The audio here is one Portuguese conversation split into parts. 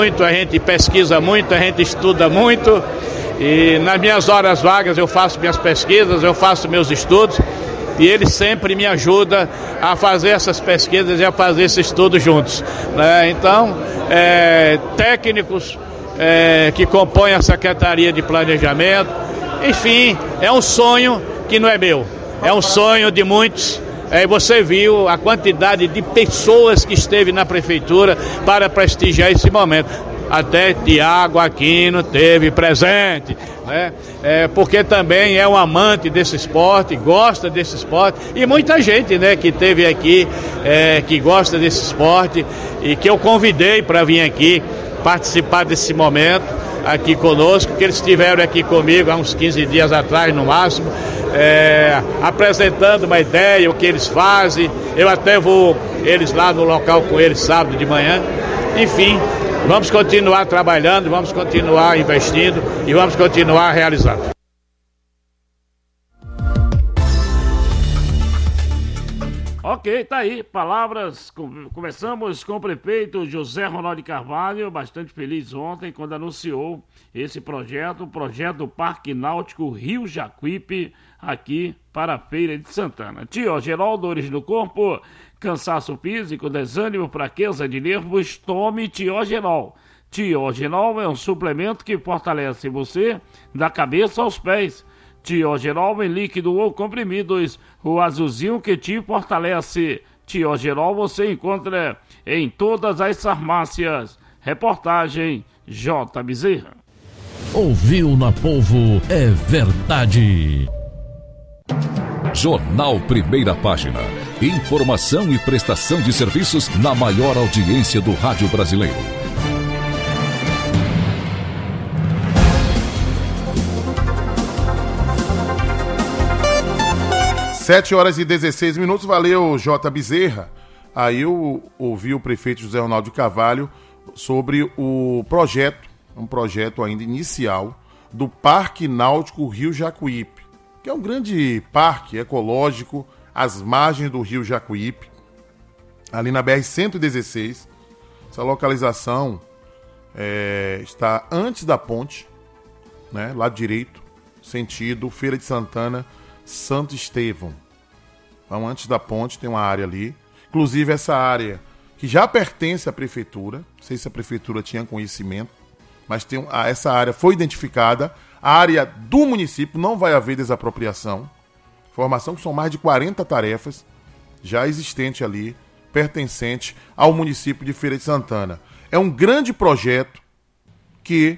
Muito, a gente pesquisa muito, a gente estuda muito e nas minhas horas vagas eu faço minhas pesquisas, eu faço meus estudos e ele sempre me ajuda a fazer essas pesquisas e a fazer esse estudo juntos, né? Então, técnicos que compõem a Secretaria de Planejamento, enfim, é um sonho que não é meu, é um sonho de muitos. Você viu a quantidade de pessoas que esteve na prefeitura para prestigiar esse momento. Até Tiago Aquino teve presente, né? Porque também é um amante desse esporte, gosta desse esporte. E muita gente, né, que teve aqui, que gosta desse esporte e que eu convidei para vir aqui participar desse momento aqui conosco, que eles estiveram aqui comigo há uns 15 dias atrás, no máximo, apresentando uma ideia, o que eles fazem. Eu até vou eles lá no local com eles sábado de manhã. Enfim, vamos continuar trabalhando, vamos continuar investindo e vamos continuar realizando. Ok, tá aí, palavras. Começamos com o prefeito José Ronaldo de Carvalho, bastante feliz ontem quando anunciou esse projeto, o projeto do Parque Náutico Rio Jacuípe, aqui para a Feira de Santana. Tiogerol, dores no corpo, cansaço físico, desânimo, fraqueza de nervos, tome Tiogerol. Tiogerol é um suplemento que fortalece você da cabeça aos pés. Tiogerol em líquido ou comprimidos, o azulzinho que te fortalece. Tiogerol você encontra em todas as farmácias. Reportagem J. Bezerra. Ouviu na Povo, é verdade. Jornal Primeira Página. Informação e prestação de serviços na maior audiência do rádio brasileiro. 7h16. Valeu, J. Bezerra. Aí eu ouvi o prefeito José Ronaldo de Carvalho sobre o projeto, um projeto ainda inicial, do Parque Náutico Rio Jacuípe, que é um grande parque ecológico às margens do Rio Jacuípe, ali na BR-116. Essa localização está antes da ponte, né, lado direito, sentido Feira de Santana, Santo Estevão. Então, antes da ponte tem uma área ali. Inclusive, essa área que já pertence à prefeitura. Não sei se a prefeitura tinha conhecimento, mas essa área foi identificada. A área do município, não vai haver desapropriação. Informação que são mais de 40 tarefas já existentes ali, pertencente ao município de Feira de Santana. É um grande projeto que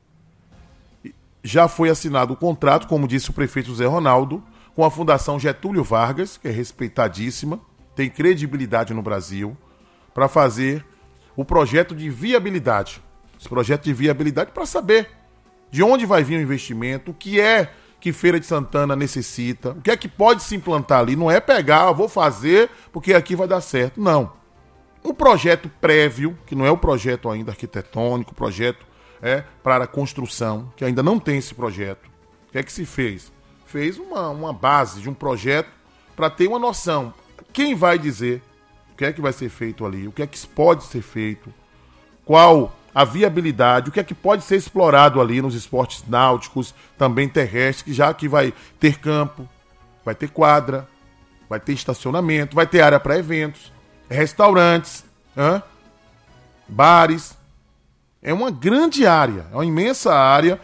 já foi assinado o contrato, como disse o prefeito José Ronaldo, com a Fundação Getúlio Vargas, que é respeitadíssima, tem credibilidade no Brasil, para fazer o projeto de viabilidade. Esse projeto de viabilidade para saber de onde vai vir o investimento, o que é que Feira de Santana necessita, o que é que pode se implantar ali. Não é pegar, vou fazer porque aqui vai dar certo. Não. Um projeto prévio, que não é o projeto ainda arquitetônico, o projeto para a construção, que ainda não tem esse projeto. O que é que se fez? Fez uma base de um projeto para ter uma noção. Quem vai dizer o que é que vai ser feito ali, o que é que pode ser feito, qual a viabilidade, o que é que pode ser explorado ali nos esportes náuticos, também terrestres, que já que vai ter campo, vai ter quadra, vai ter estacionamento, vai ter área para eventos, restaurantes, bares. É uma grande área, é uma imensa área.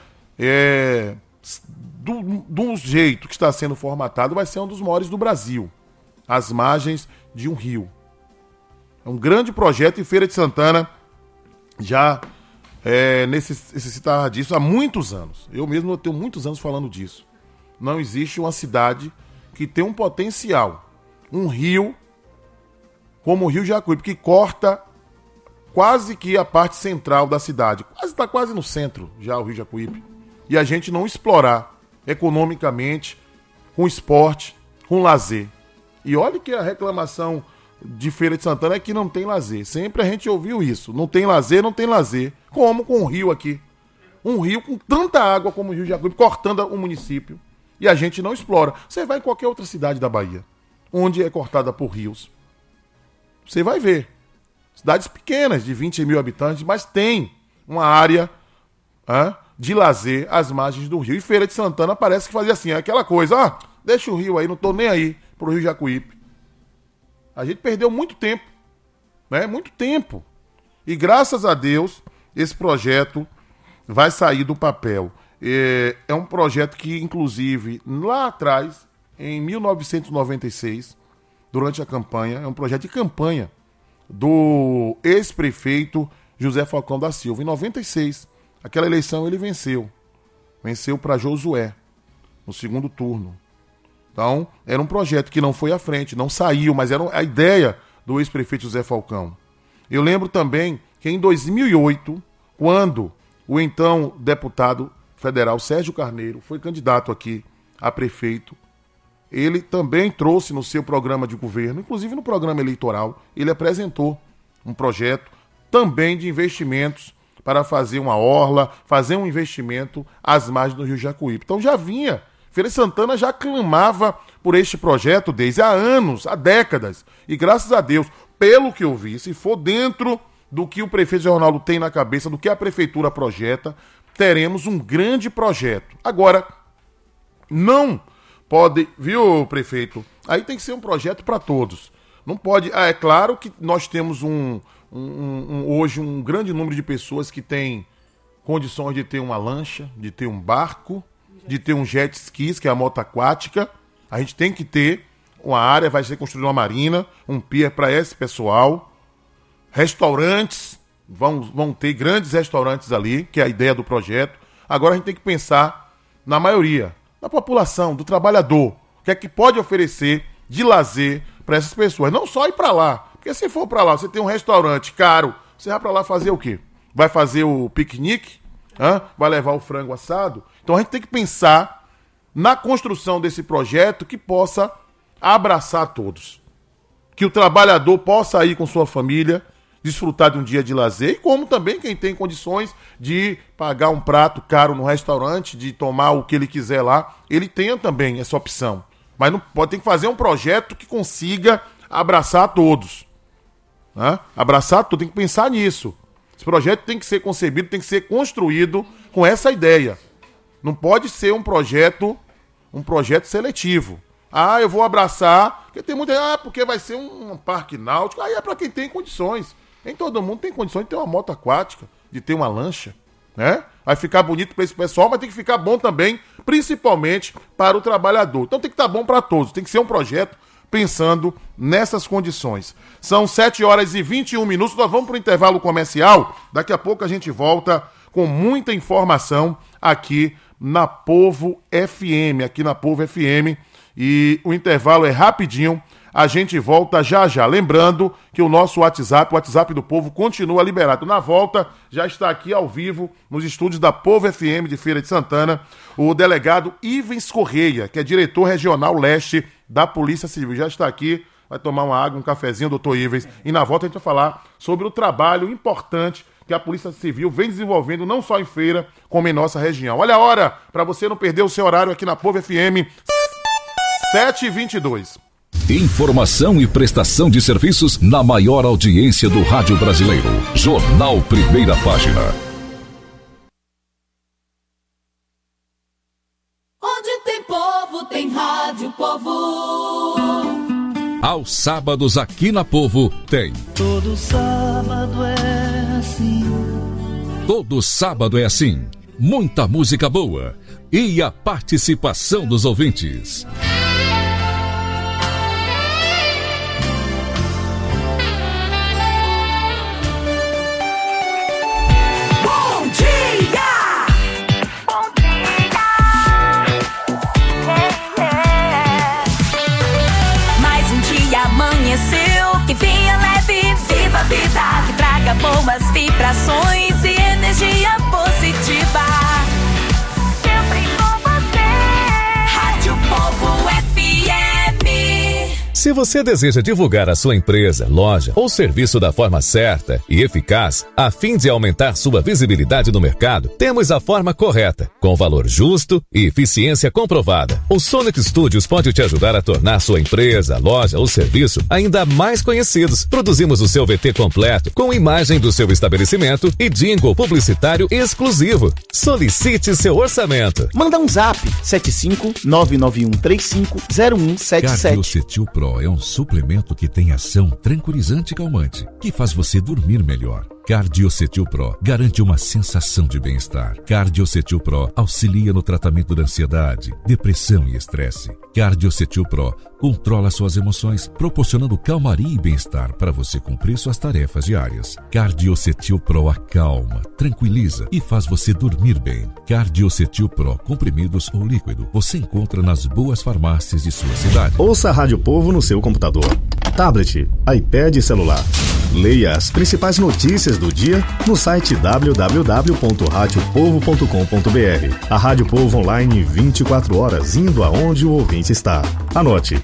Do jeito que está sendo formatado, vai ser um dos maiores do Brasil, às margens de um rio. É um grande projeto e Feira de Santana já necessitava disso há muitos anos. Eu mesmo tenho muitos anos falando disso. Não existe uma cidade que tem um potencial, um rio como o Rio Jacuípe, que corta quase que a parte central da cidade. Está quase no centro já o Rio Jacuípe. E a gente não explorar economicamente, com esporte, com lazer. E olha que a reclamação de Feira de Santana é que não tem lazer. Sempre a gente ouviu isso. Não tem lazer, não tem lazer. Como com o rio aqui. Um rio com tanta água como o Rio Jacuípe, cortando o município. E a gente não explora. Você vai em qualquer outra cidade da Bahia, onde é cortada por rios. Você vai ver. Cidades pequenas, de 20 mil habitantes, mas tem uma área de lazer às margens do rio. E Feira de Santana parece que fazia assim, aquela coisa, deixa o rio aí, não tô nem aí pro Rio Jacuípe. A gente perdeu muito tempo, né? Muito tempo. E graças a Deus, esse projeto vai sair do papel. É um projeto que, inclusive, lá atrás, em 1996, durante a campanha, é um projeto de campanha do ex-prefeito José Falcão da Silva. Em 96, aquela eleição ele venceu. Venceu para Josué, no segundo turno. Então, era um projeto que não foi à frente, não saiu, mas era a ideia do ex-prefeito José Falcão. Eu lembro também que em 2008, quando o então deputado federal Sérgio Carneiro foi candidato aqui a prefeito, ele também trouxe no seu programa de governo, inclusive no programa eleitoral, ele apresentou um projeto também de investimentos para fazer uma orla, fazer um investimento às margens do Rio Jacuípe. Então já vinha, Feira de Santana já clamava por este projeto desde há anos, há décadas. E graças a Deus, pelo que eu vi, se for dentro do que o prefeito Zé Ronaldo tem na cabeça, do que a prefeitura projeta, teremos um grande projeto. Agora, não pode, viu, prefeito? Aí tem que ser um projeto para todos. Não pode. É claro que nós temos hoje um grande número de pessoas que têm condições de ter uma lancha, de ter um barco, de ter um jet ski, que é a moto aquática. A gente tem que ter uma área, vai ser construída uma marina, um pier para esse pessoal. Restaurantes, vão ter grandes restaurantes ali, que é a ideia do projeto. Agora a gente tem que pensar na maioria, na população, do trabalhador. O que é que pode oferecer de lazer para essas pessoas? Não só ir para lá. Porque se for para lá, você tem um restaurante caro, você vai para lá fazer o quê? Vai fazer o piquenique? Vai levar o frango assado? Então a gente tem que pensar na construção desse projeto que possa abraçar todos. Que o trabalhador possa ir com sua família, desfrutar de um dia de lazer, e como também quem tem condições de pagar um prato caro no restaurante, de tomar o que ele quiser lá, ele tenha também essa opção. Mas não pode ter que fazer um projeto que consiga abraçar todos. Abraçar tudo, tem que pensar nisso. Esse projeto tem que ser concebido, tem que ser construído com essa ideia. Não pode ser um projeto seletivo. Eu vou abraçar, porque tem muita, porque vai ser um parque náutico. Aí é para quem tem condições. Nem todo mundo tem condições de ter uma moto aquática, de ter uma lancha, né? Vai ficar bonito para esse pessoal, mas tem que ficar bom também, principalmente para o trabalhador. Então tem que estar bom para todos, tem que ser um projeto pensando nessas condições. São 7h21, nós vamos para o intervalo comercial. Daqui a pouco a gente volta com muita informação aqui na Povo FM, e o intervalo é rapidinho, a gente volta já já. Lembrando que o nosso WhatsApp, o WhatsApp do Povo, continua liberado. Na volta, já está aqui ao vivo, nos estúdios da Povo FM de Feira de Santana, o delegado Ivens Correia, que é diretor regional leste da Polícia Civil. Já está aqui, vai tomar uma água, um cafezinho, doutor Ivens. E na volta a gente vai falar sobre o trabalho importante que a Polícia Civil vem desenvolvendo, não só em Feira, como em nossa região. Olha a hora, para você não perder o seu horário aqui na Povo FM, 7h22. Informação e prestação de serviços na maior audiência do rádio brasileiro. Jornal Primeira Página. Onde tem povo, tem rádio Povo. Aos sábados aqui na Povo tem. Todo sábado é assim. Todo sábado é assim. Muita música boa e a participação dos ouvintes. Que venha leve, viva a vida, que traga boas vibrações e energia positiva. Sempre com você. Rádio Povo FM. Se você deseja divulgar a sua empresa, loja ou serviço da forma certa e eficaz, a fim de aumentar sua visibilidade no mercado, temos a forma correta, com valor justo e eficiência comprovada. O Sonic Studios pode te ajudar a tornar sua empresa, loja ou serviço ainda mais conhecidos. Produzimos o seu VT completo, com imagem do seu estabelecimento e jingle publicitário exclusivo. Solicite seu orçamento. Manda um zap, 75991350177. Cardiocetil Pro é um suplemento que tem ação tranquilizante e calmante, que faz você dormir melhor. Cardiocetil Pro garante uma sensação de bem-estar. Cardiocetil Pro auxilia no tratamento da ansiedade, depressão e estresse. Cardiocetil Pro controla suas emoções, proporcionando calmaria e bem-estar para você cumprir suas tarefas diárias. Cardiocetil Pro acalma, tranquiliza e faz você dormir bem. Cardiocetil Pro, comprimidos ou líquido, você encontra nas boas farmácias de sua cidade. Ouça a Rádio Povo no seu computador, tablet, iPad e celular. Leia as principais notícias do dia no site www.radiopovo.com.br. A Rádio Povo online 24 horas, indo aonde o ouvinte está. Anote: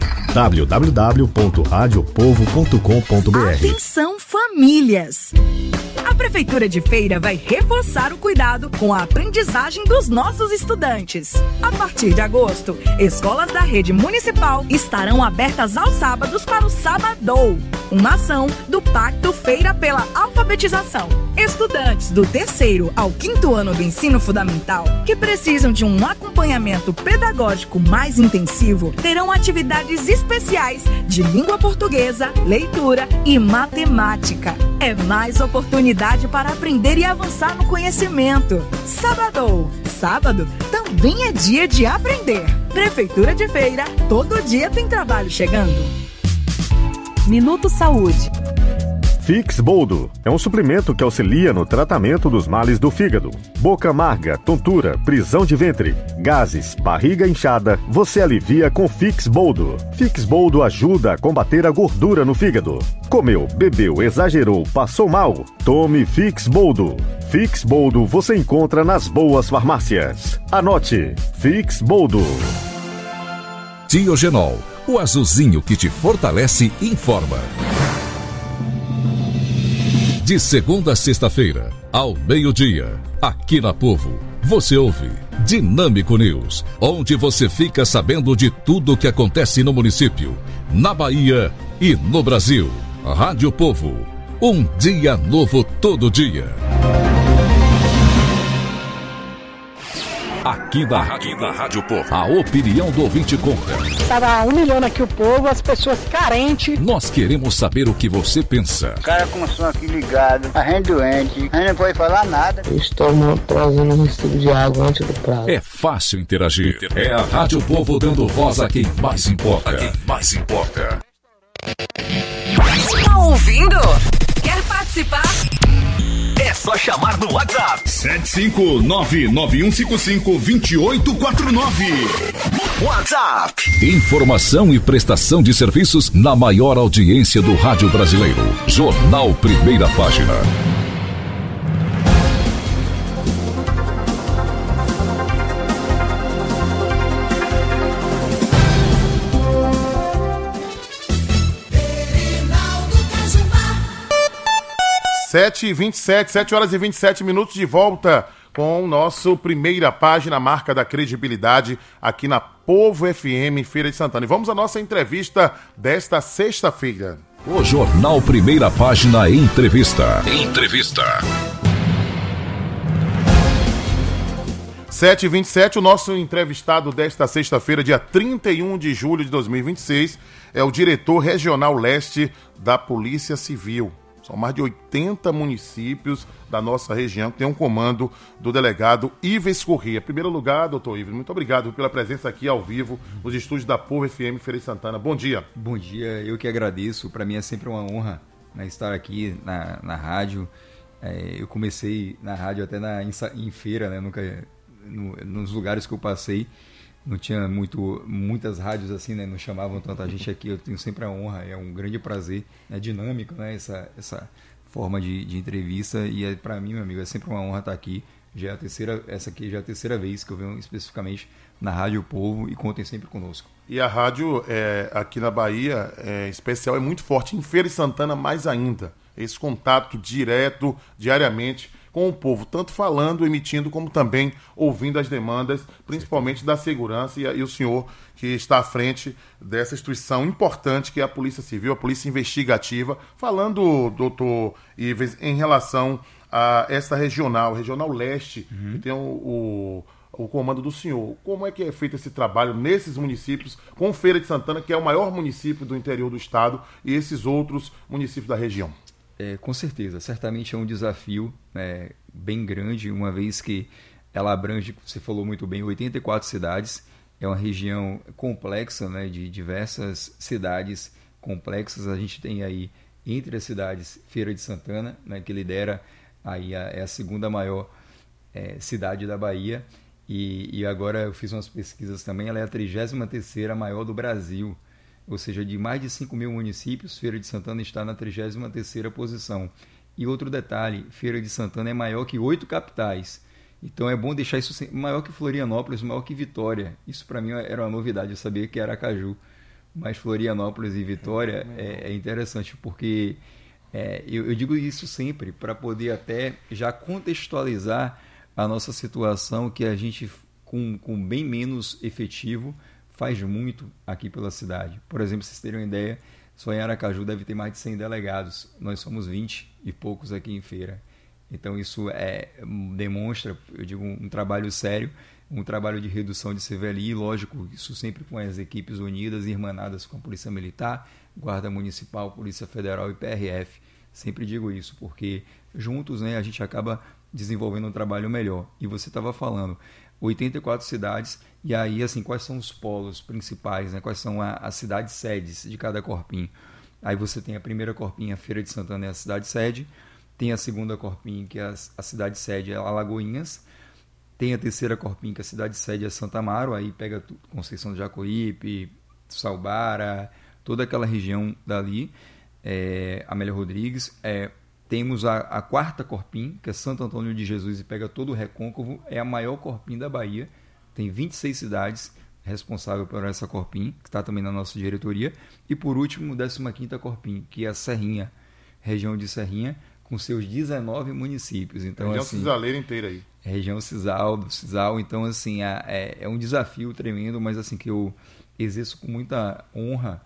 www.radiopovo.com.br. Atenção, famílias! A Prefeitura de Feira vai reforçar o cuidado com a aprendizagem dos nossos estudantes. A partir de agosto, escolas da rede municipal estarão abertas aos sábados para o Sabadou, uma ação do Pacto Feira pela Alfabetização. Estudantes do 3º ao 5º ano do ensino fundamental que precisam de um acompanhamento pedagógico mais intensivo terão atividades especiais de língua portuguesa, leitura e matemática. É mais oportunidade para aprender e avançar no conhecimento. Sabadou. Sábado também é dia de aprender. Prefeitura de Feira, todo dia tem trabalho chegando. Minuto Saúde. Fix Boldo é um suplemento que auxilia no tratamento dos males do fígado. Boca amarga, tontura, prisão de ventre, gases, barriga inchada, você alivia com Fix Boldo. Fix Boldo ajuda a combater a gordura no fígado. Comeu, bebeu, exagerou, passou mal? Tome Fix Boldo. Fix Boldo você encontra nas boas farmácias. Anote: Fix Boldo. Tiogenol, o azulzinho que te fortalece e informa. De segunda a sexta-feira, ao meio-dia, aqui na Povo, você ouve Dinâmico News, onde você fica sabendo de tudo o que acontece no município, na Bahia e no Brasil. Rádio Povo, um dia novo todo dia. Aqui na Rádio Povo, a opinião do ouvinte conta. Estava humilhando aqui o povo, as pessoas carentes. Nós queremos saber o que você pensa. O cara com o som aqui ligado, a gente doente, a gente não pode falar nada. Estamos trazendo um recibo de água antes do prazo. É fácil interagir. É a Rádio Povo dando voz a quem mais importa. Tá ouvindo? Quer participar? É só chamar no WhatsApp. 75991552849. WhatsApp. Informação e prestação de serviços na maior audiência do rádio brasileiro. Jornal Primeira Página. Sete horas e 27 minutos, de volta com o nosso Primeira Página, marca da credibilidade, aqui na Povo FM, Feira de Santana. E vamos à nossa entrevista desta sexta-feira. O Jornal Primeira Página Entrevista. 7h27, o nosso entrevistado desta sexta-feira, dia 31 de julho de 2026, é o diretor regional leste da Polícia Civil. São mais de 80 municípios da nossa região que tem um comando do delegado Ives Corrêa. Em primeiro lugar, doutor Ives, muito obrigado pela presença aqui ao vivo nos estúdios da Povo FM Feira de Santana. Bom dia. Bom dia, eu que agradeço. Para mim é sempre uma honra, né, estar aqui na rádio. Eu comecei na rádio até em feira, né, nos lugares que eu passei. Não tinha muitas rádios assim, né? Não chamavam tanta gente aqui. Eu tenho sempre a honra, é um grande prazer. É dinâmico, né? Essa forma de entrevista. E para mim, meu amigo, é sempre uma honra estar aqui. Essa aqui já é a terceira vez que eu venho especificamente na Rádio Povo, e contem sempre conosco. E a rádio aqui na Bahia, em especial, é muito forte. Em Feira de Santana, mais ainda. Esse contato direto, diariamente, com o povo, tanto falando, emitindo, como também ouvindo as demandas, principalmente da segurança, e o senhor que está à frente dessa instituição importante que é a Polícia Civil, a Polícia Investigativa. Falando, doutor Ivens, em relação a essa Regional Leste, que tem o comando do senhor. Como é que é feito esse trabalho nesses municípios, com Feira de Santana, que é o maior município do interior do estado, e esses outros municípios da região? Com certeza, certamente é um desafio bem grande, uma vez que ela abrange, você falou muito bem, 84 cidades, é uma região complexa, né, de diversas cidades complexas. A gente tem aí, entre as cidades, Feira de Santana, né, que lidera, aí é a segunda maior cidade da Bahia, e agora eu fiz umas pesquisas também, ela é a 33ª maior do Brasil. Ou seja, de mais de 5 mil municípios, Feira de Santana está na 33ª posição. E outro detalhe, Feira de Santana é maior que 8 capitais. Então é bom deixar isso maior que Florianópolis, maior que Vitória. Isso para mim era uma novidade, eu sabia que era Aracaju. Mas Florianópolis e Vitória é interessante, porque eu digo isso sempre para poder até já contextualizar a nossa situação, que a gente, com bem menos efetivo, faz muito aqui pela cidade. Por exemplo, vocês terem uma ideia, só em Aracaju deve ter mais de 100 delegados. Nós somos 20 e poucos aqui em Feira. Então isso demonstra, eu digo, um trabalho sério, um trabalho de redução de CVLI, lógico, isso sempre com as equipes unidas e irmanadas com a Polícia Militar, Guarda Municipal, Polícia Federal e PRF. Sempre digo isso, porque juntos, né, a gente acaba desenvolvendo um trabalho melhor. E você estava falando, 84 cidades, e aí, assim, quais são os polos principais, né? Quais são as cidades sedes de cada corpinho? Aí você tem a primeira corpinha, Feira de Santana, é a cidade sede, tem a segunda corpinha, que é a cidade sede, é Alagoinhas, tem a terceira corpinha, que é a cidade sede é Santa Amaro, aí pega Conceição do Jacuípe, Salbara, toda aquela região dali, Amélia Rodrigues, temos a quarta corpim, que é Santo Antônio de Jesus, e pega todo o Recôncavo, é a maior corpim da Bahia, tem 26 cidades responsáveis por essa corpim, que está também na nossa diretoria, e por último, 15ª corpim, que é a Serrinha, região de Serrinha, com seus 19 municípios. Então, região assim, cisaleira inteira aí. Região Cisal, então assim, é um desafio tremendo, mas assim, que eu exerço com muita honra,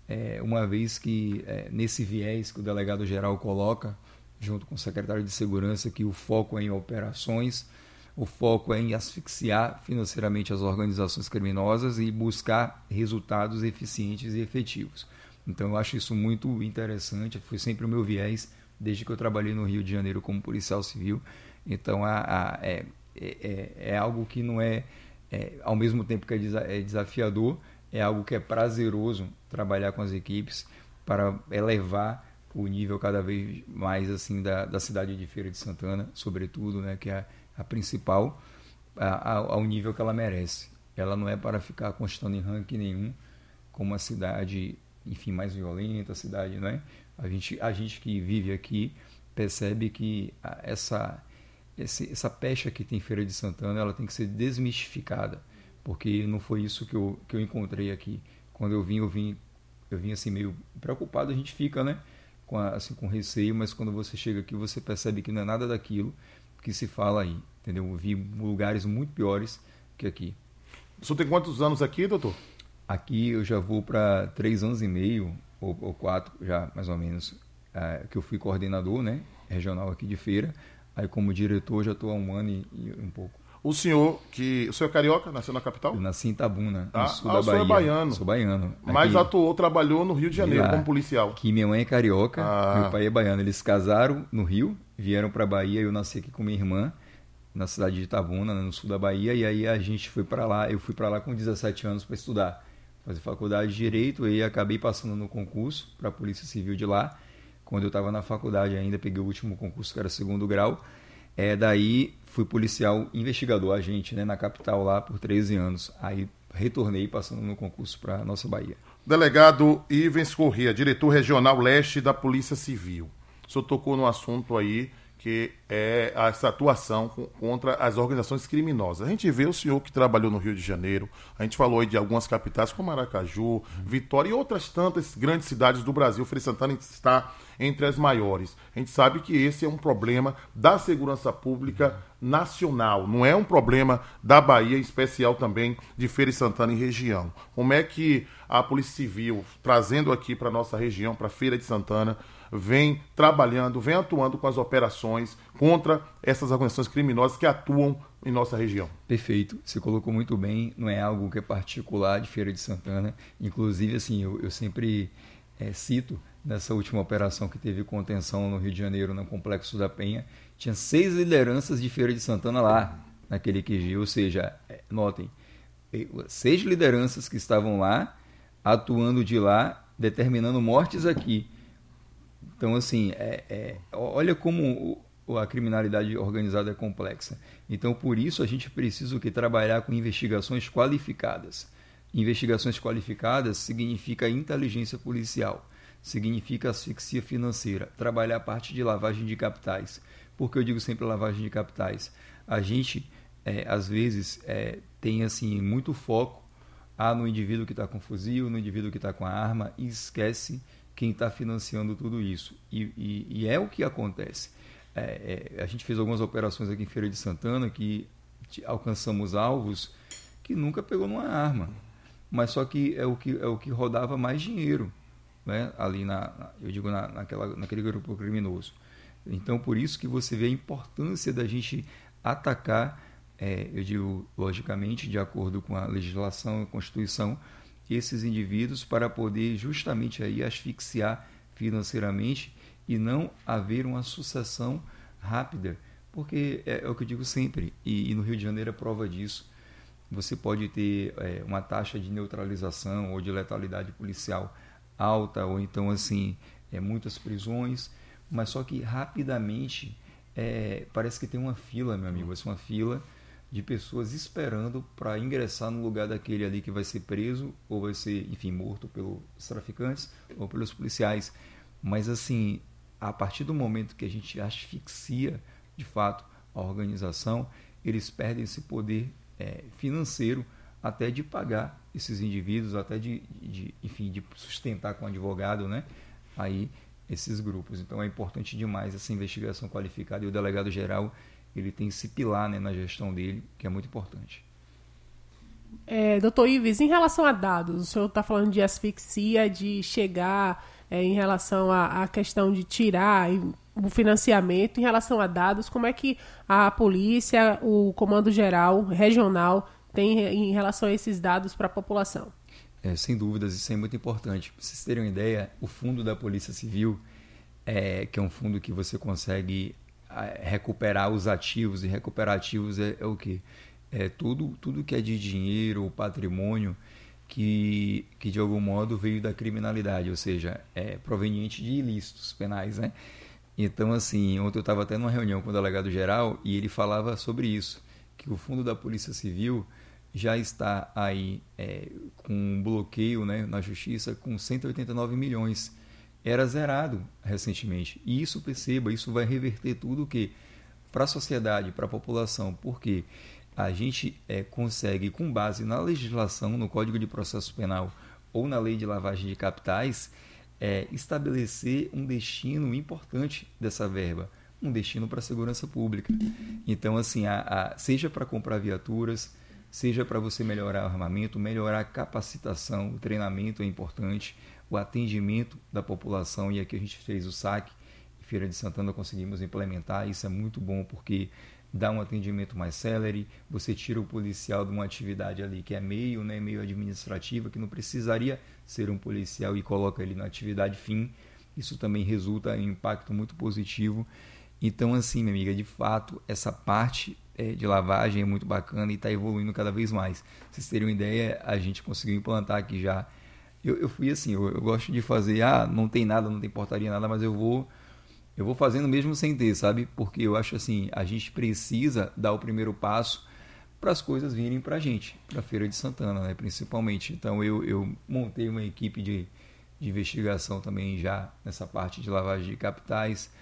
uma vez que nesse viés que o delegado-geral coloca, junto com o secretário de Segurança, que o foco é em operações, o foco é em asfixiar financeiramente as organizações criminosas e buscar resultados eficientes e efetivos. Então eu acho isso muito interessante, foi sempre o meu viés, desde que eu trabalhei no Rio de Janeiro como policial civil. Então é algo que não ao mesmo tempo que é desafiador, é algo que é prazeroso trabalhar com as equipes para elevar o nível cada vez mais assim da cidade de Feira de Santana, sobretudo, né, que é a principal, ao nível que ela merece. Ela não é para ficar constando em ranking nenhum como uma cidade, enfim, mais violenta, a cidade, não é? A gente que vive aqui percebe que essa pecha que tem Feira de Santana, ela tem que ser desmistificada, porque não foi isso que eu encontrei aqui. Quando eu vim assim meio preocupado, a gente fica, né, com receio, mas quando você chega aqui você percebe que não é nada daquilo que se fala aí, entendeu? Eu vi lugares muito piores que aqui. O senhor tem quantos anos aqui, doutor? Aqui eu já vou para 3 anos e meio, ou 4 já, mais ou menos, que eu fui coordenador, né, regional aqui de Feira. Aí como diretor já estou há 1 ano e um pouco. O senhor é carioca? Nasceu na capital? Eu nasci em Itabuna, no sul da Bahia. O senhor é baiano? Sou baiano. Mas trabalhou no Rio de Janeiro como policial. Que minha mãe é carioca, meu pai é baiano. Eles se casaram no Rio, vieram para a Bahia, eu nasci aqui com minha irmã, na cidade de Itabuna, no sul da Bahia, e aí a gente foi para lá, eu fui para lá com 17 anos para estudar, fazer faculdade de Direito, e acabei passando no concurso para a Polícia Civil de lá. Quando eu estava na faculdade ainda, peguei o último concurso, que era 2º grau. Daí fui policial investigador, agente, né, na capital lá por 13 anos. Aí retornei passando no concurso para a nossa Bahia. Delegado Ivens Corrêa, diretor regional leste da Polícia Civil. O senhor tocou no assunto aí que é essa atuação contra as organizações criminosas. A gente vê o senhor que trabalhou no Rio de Janeiro, a gente falou aí de algumas capitais como Aracaju, Vitória e outras tantas grandes cidades do Brasil. Feira de Santana está entre as maiores. A gente sabe que esse é um problema da segurança pública nacional, não é um problema da Bahia, em especial também de Feira de Santana e região. Como é que a Polícia Civil, trazendo aqui para a nossa região, para a Feira de Santana, vem trabalhando, vem atuando com as operações contra essas organizações criminosas que atuam em nossa região? Perfeito, você colocou muito bem, não é algo que é particular de Feira de Santana. Inclusive, assim, eu sempre cito, nessa última operação que teve contenção no Rio de Janeiro, no Complexo da Penha, tinha 6 lideranças de Feira de Santana lá, naquele QG, ou seja, notem, 6 lideranças que estavam lá, atuando de lá, determinando mortes aqui. Então, assim, olha como a criminalidade organizada é complexa. Então, por isso, a gente precisa trabalhar com investigações qualificadas. Investigações qualificadas significa inteligência policial, significa asfixia financeira, trabalhar a parte de lavagem de capitais. Por que eu digo sempre lavagem de capitais? A gente, às vezes, tem assim, muito foco no indivíduo que está com fuzil, no indivíduo que está com a arma, e esquece quem está financiando tudo isso. E é o que acontece. A gente fez algumas operações aqui em Feira de Santana que alcançamos alvos que nunca pegou numa arma, mas só que é o que rodava mais dinheiro, né? Ali naquele grupo criminoso. Então, por isso que você vê a importância da gente atacar, eu digo, logicamente, de acordo com a legislação e a Constituição, esses indivíduos, para poder justamente aí asfixiar financeiramente e não haver uma sucessão rápida, porque é o que eu digo sempre, e no Rio de Janeiro é prova disso. Você pode ter uma taxa de neutralização ou de letalidade policial alta, ou então assim, muitas prisões, mas só que rapidamente parece que tem uma fila, meu amigo, uma fila de pessoas esperando para ingressar no lugar daquele ali que vai ser preso ou vai ser, enfim, morto pelos traficantes ou pelos policiais. Mas assim, a partir do momento que a gente asfixia de fato a organização, eles perdem esse poder financeiro até de pagar esses indivíduos, até de sustentar com advogado, né, aí esses grupos. Então é importante demais essa investigação qualificada, e o delegado geral ele tem esse pilar, né, na gestão dele, que é muito importante. Doutor Ives, em relação a dados, o senhor está falando de asfixia, de chegar em relação à questão de tirar o financiamento. Em relação a dados, como é que a polícia, o comando geral, regional, tem em relação a esses dados para a população? Sem dúvidas, isso é muito importante. Para vocês terem uma ideia, o fundo da Polícia Civil, que é um fundo que você consegue recuperar os ativos, e recuperar ativos é o quê? Tudo que é de dinheiro ou patrimônio que de algum modo veio da criminalidade, ou seja, proveniente de ilícitos penais, né? Então, assim, ontem eu estava até numa reunião com o delegado geral e ele falava sobre isso, que o fundo da Polícia Civil já está aí com um bloqueio, né, na Justiça com 189 milhões. Era zerado recentemente. E isso, perceba, isso vai reverter tudo para a sociedade, para a população, porque a gente consegue, com base na legislação, no Código de Processo Penal ou na Lei de Lavagem de Capitais, estabelecer um destino importante dessa verba, um destino para a segurança pública. Então, assim, seja para comprar viaturas, seja para você melhorar o armamento, melhorar a capacitação, o treinamento é importante, o atendimento da população, e aqui a gente fez o saque, em Feira de Santana conseguimos implementar, isso é muito bom porque dá um atendimento mais célere, você tira o policial de uma atividade ali que é meio administrativa, que não precisaria ser um policial, e coloca ele na atividade fim. Isso também resulta em um impacto muito positivo. Então, assim, minha amiga, de fato, essa parte de lavagem é muito bacana e está evoluindo cada vez mais. Pra vocês terem uma ideia, a gente conseguiu implantar aqui já. Eu fui assim, eu gosto de fazer, não tem nada, não tem portaria, nada, mas eu vou fazendo mesmo sem ter, sabe? Porque eu acho assim, a gente precisa dar o primeiro passo para as coisas virem para a gente, para a Feira de Santana, né, principalmente. Então eu montei uma equipe de investigação também já nessa parte de lavagem de capitais.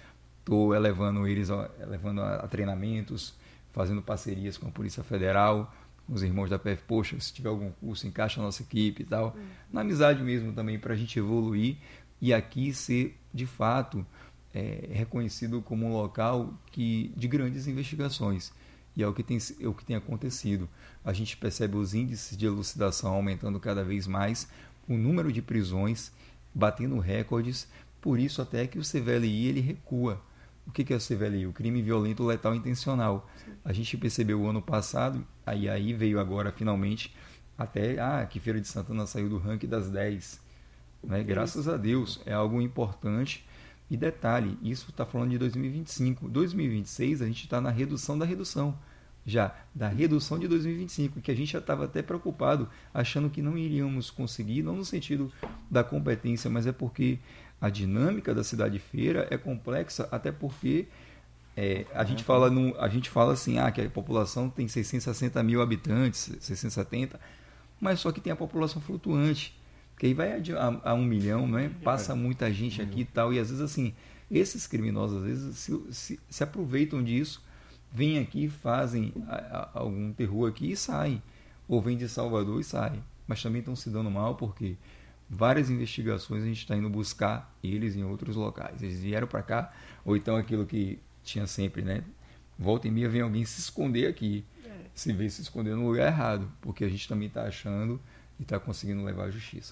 Estou levando eles a treinamentos, fazendo parcerias com a Polícia Federal, com os irmãos da PF. Poxa, se tiver algum curso, encaixa a nossa equipe e tal. Na amizade mesmo também, para a gente evoluir e aqui ser, de fato, reconhecido como um local de grandes investigações. E é o que tem acontecido. A gente percebe os índices de elucidação aumentando cada vez mais, o número de prisões batendo recordes, por isso até que o CVLI ele recua. O que é o CVLI? O crime violento letal intencional. Sim. A gente percebeu o ano passado, aí veio agora finalmente, até que Feira de Santana saiu do ranking das 10. Né? Graças a Deus, é algo importante. E detalhe, isso está falando de 2025. 2026 a gente está na redução da redução. Já da redução de 2025, que a gente já estava até preocupado, achando que não iríamos conseguir, não no sentido da competência, mas é porque a dinâmica da cidade feira é complexa, até porque a gente fala assim, que a população tem 660 mil habitantes, 670, mas só que tem a população flutuante, que aí vai a 1 milhão, né? Passa muita gente aqui e tal, e às vezes assim, esses criminosos às vezes se aproveitam disso, vêm aqui, fazem algum terror aqui e saem, ou vêm de Salvador e saem, mas também estão se dando mal porque várias investigações a gente está indo buscar eles em outros locais. Eles vieram para cá, ou então aquilo que tinha sempre, né? Volta e meia vem alguém se esconder aqui, se vê se esconder no lugar errado, porque a gente também está achando e está conseguindo levar à justiça.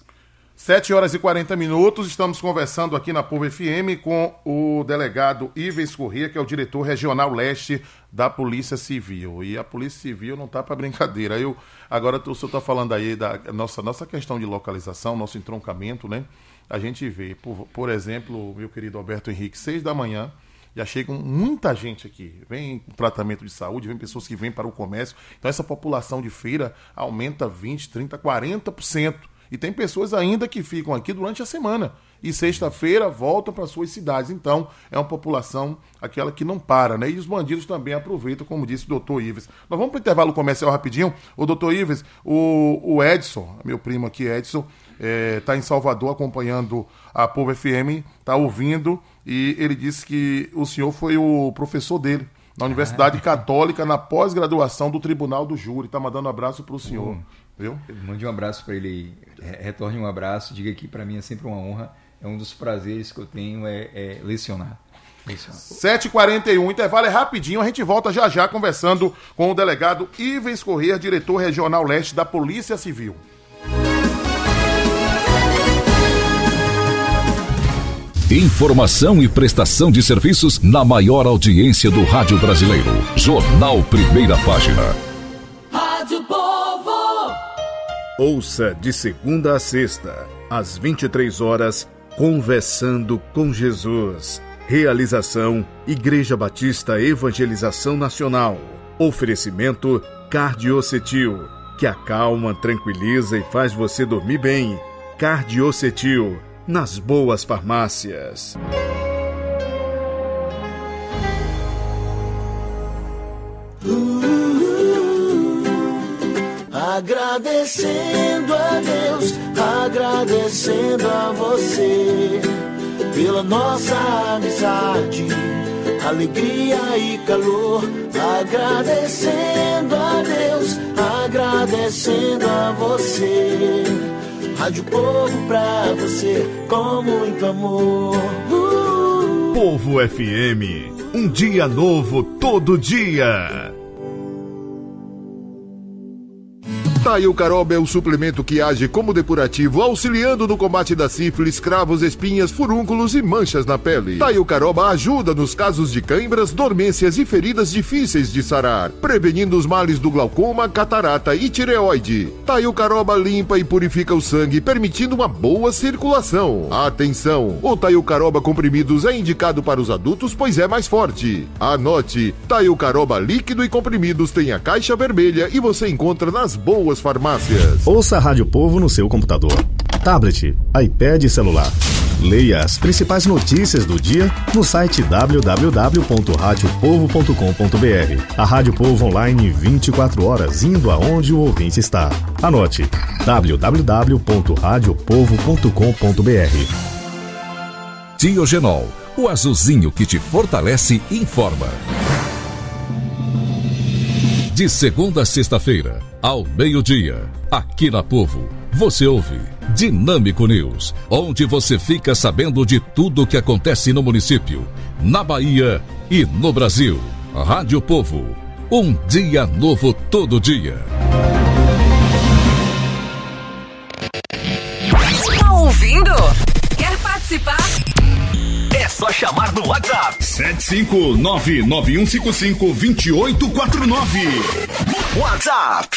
7h40, estamos conversando aqui na Povo FM com o delegado Ives Corrêa, que é o diretor regional leste da Polícia Civil. E a Polícia Civil não está para brincadeira. Agora o senhor está falando aí da nossa questão de localização, nosso entroncamento, né? A gente vê, por exemplo, meu querido Alberto Henrique, 6 da manhã, já chegam muita gente aqui. Vem tratamento de saúde, vem pessoas que vêm para o comércio. Então essa população de feira aumenta 20%, 30%, 40%. E tem pessoas ainda que ficam aqui durante a semana. E sexta-feira voltam para suas cidades. Então, é uma população, aquela que não para, né? E os bandidos também aproveitam, como disse o doutor Ives. Nós vamos para o intervalo comercial rapidinho. O doutor Ives, o Edson, meu primo aqui, Edson, está em Salvador acompanhando a Povo FM, está ouvindo, e ele disse que o senhor foi o professor dele na Universidade Católica, na pós-graduação do Tribunal do Júri. Está mandando um abraço para o senhor. Viu? Mande um abraço para ele, retorne um abraço, diga que para mim é sempre uma honra, é um dos prazeres que eu tenho é lecionar. 7h41, intervalo é rapidinho, a gente volta já conversando com o delegado Ives Corrêa, diretor regional leste da Polícia Civil. Informação e prestação de serviços na maior audiência do rádio brasileiro. Jornal Primeira Página. Rádio Povo. Ouça de segunda a sexta, às 23 horas, Conversando com Jesus. Realização Igreja Batista Evangelização Nacional. Oferecimento Cardiocetil, que acalma, tranquiliza e faz você dormir bem. Cardiocetil, nas boas farmácias. Agradecendo a Deus, agradecendo a você pela nossa amizade, alegria e calor. Agradecendo a Deus, agradecendo a você. Rádio Povo pra você com muito amor. Povo FM, um dia novo todo dia. Taio Caroba é o suplemento que age como depurativo, auxiliando no combate da sífilis, cravos, espinhas, furúnculos e manchas na pele. Taio Caroba ajuda nos casos de cãibras, dormências e feridas difíceis de sarar, prevenindo os males do glaucoma, catarata e tireoide. Taio Caroba limpa e purifica o sangue, permitindo uma boa circulação. Atenção! O Taio Caroba comprimidos é indicado para os adultos, pois é mais forte. Anote: Taio Caroba líquido e comprimidos tem a caixa vermelha e você encontra nas boas farmácias. Ouça a Rádio Povo no seu computador, tablet, iPad e celular. Leia as principais notícias do dia no site www.radiopovo.com.br. A Rádio Povo online 24 horas, indo aonde o ouvinte está. Anote: www.radiopovo.com.br. Tiogenol, O azulzinho que te fortalece e informa. De segunda a sexta-feira, ao meio-dia, aqui na Povo, você ouve Dinâmico News, onde você fica sabendo de tudo o que acontece no município, na Bahia e no Brasil. Rádio Povo, um dia novo todo dia. Tá ouvindo? Quer participar? É só chamar no WhatsApp. 759-9155-2849. WhatsApp.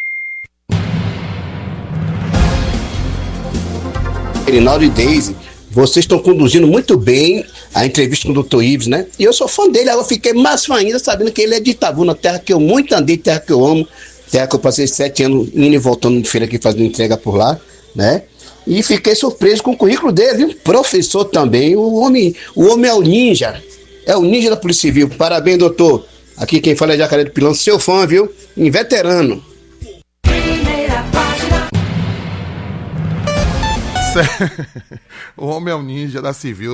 Rinaldo e Deise, vocês estão conduzindo muito bem a entrevista com o Dr. Ives, né? E eu sou fã dele, agora eu fiquei mais fã ainda sabendo que ele é de Itabuna, terra que eu muito andei, terra que eu amo, terra que eu passei 7 anos indo e voltando de feira aqui fazendo entrega por lá, né? E fiquei surpreso com o currículo dele, viu? Professor também, o homem é o ninja da Polícia Civil. Parabéns, doutor. Aqui quem fala é Jacaré do Pilão, seu fã, viu? Inveterano. O homem é o ninja da Civil.